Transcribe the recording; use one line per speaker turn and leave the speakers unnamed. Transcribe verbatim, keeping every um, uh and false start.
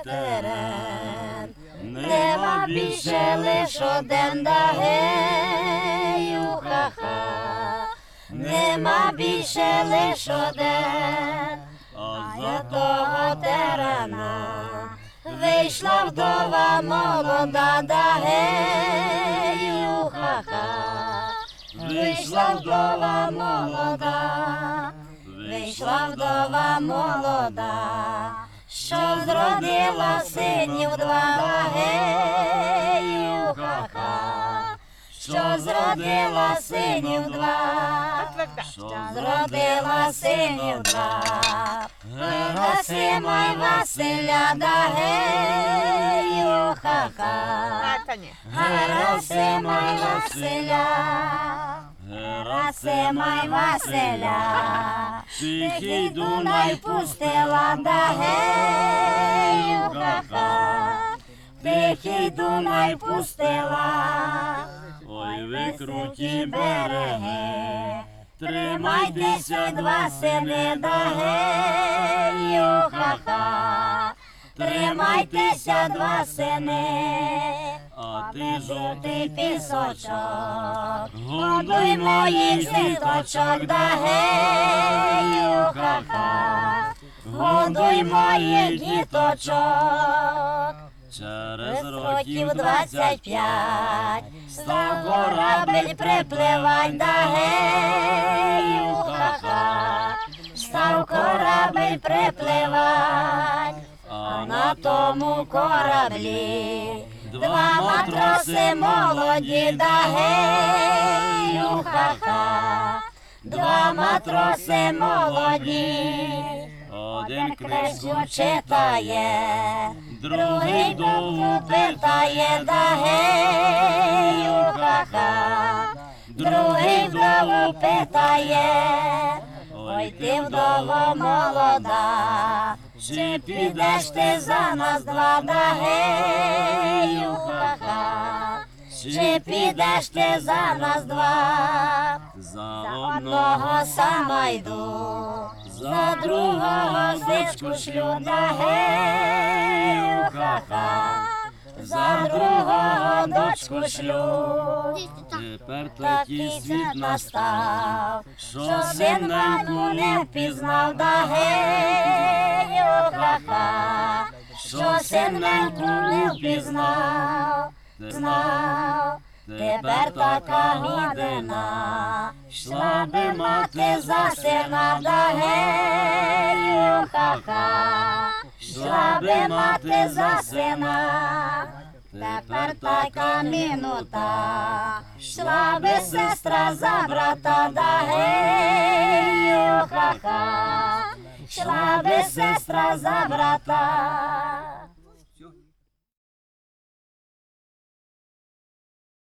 терен. Нема більше лиш один дагею, ха-ха. Нема більше лиш один, а за того терена вийшла вдова молода дагею, ха-ха. Вийшла вдова молода, вийшла вдова молода, що зродила синів два дагею, ха-ха. Що зродила синів два, що зродила синів два. Герасима й Василя дагею, ха-ха. Герасима й Василя, Герасима й Василя. Тихий Дунай пустила дагею, ха-ха. Тихий Дунай пустила. Ой, ви круті береги, тримайтеся, два сини дагею, ха-ха. Тримайтеся, два сини, а ти жовтий пісочок, годуй моїх діточок дагею, ха-ха. Годуй моїх діточок. Через років двадцять п'ять став корабель припливать дагею, ха-ха. Став корабель припливать, а на тому кораблі два матроси молоді дагею, ха-ха. Два матроси молоді. Один книжку читає, другий довгу питає дагею, ха-ха. Другий вдову питає, ой ти вдова молода, чи підеш ти за нас два дагею, ха-ха. Чи підеш ти за нас два, за одного сама йду, за другого зичку шлю дагею, ха-ха. За другого дочку шлю. Тепер такий світ настав, що син маму не впізнав дагею, ха-ха. Що син маму не впізнав, знав. Тепер така відина, йшла би мати за сина дагею, ха-ха. Йшла би мати за сина. Тепер така минута, йшла би сестра за брата дагею, ха-ха. Йшла би сестра за брата.